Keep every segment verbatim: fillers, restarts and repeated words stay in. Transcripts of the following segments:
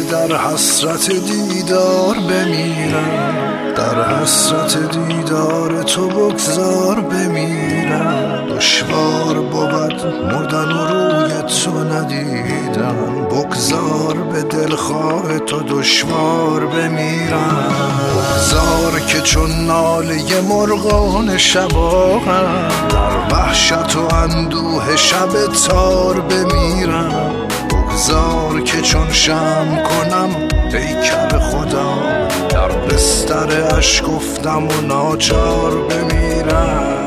در حسرت دیدار بمیرم، در حسرت دیدار تو بگذار بمیرم. دشوار بود مردن و روی تو ندیدم، بگذار به دلخواه تو دشوار بمیرم. بگذار که چون ناله مرغان شباهم، در وحشت و اندوه شب تار بمیرم. بگذار که چون شمع کنم پیکر خدا، در بستر اشک افتم و ناچار بمیرم.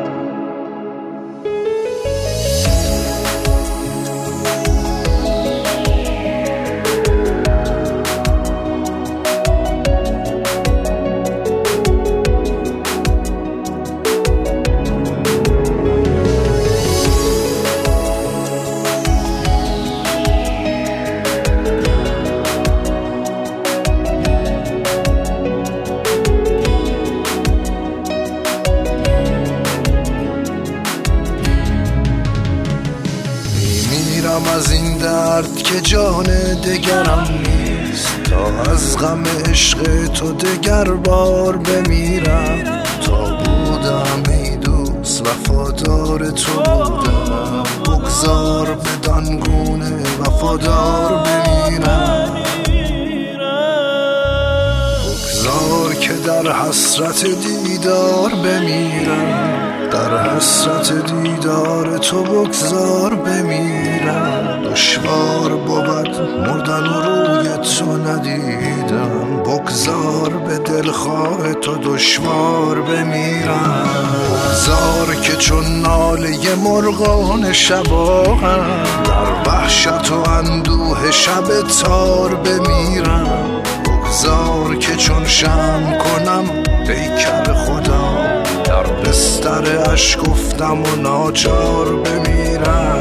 از این درد که جان دگرم نیست، تا از غم عشق تو دگر بار بمیرم. تا بودم ای دوست وفادار تو بودم، بگذار بدان گونه وفادار بمیرم. بگذار که در حسرت دیدار بمیرم، در حسرت دیدار تو بگذار بمیرم. دشوار بود مردن و روی تو ندیدم، بگذار به دلخواه تو دشوار بمیرم. بگذار که چون ناله مرغان شباهم، در وحشت و اندوه شب تار بمیرم. بگذار که چون شمع کنم پیکر خدا، در بستر اشک افتم و ناچار بمیرم.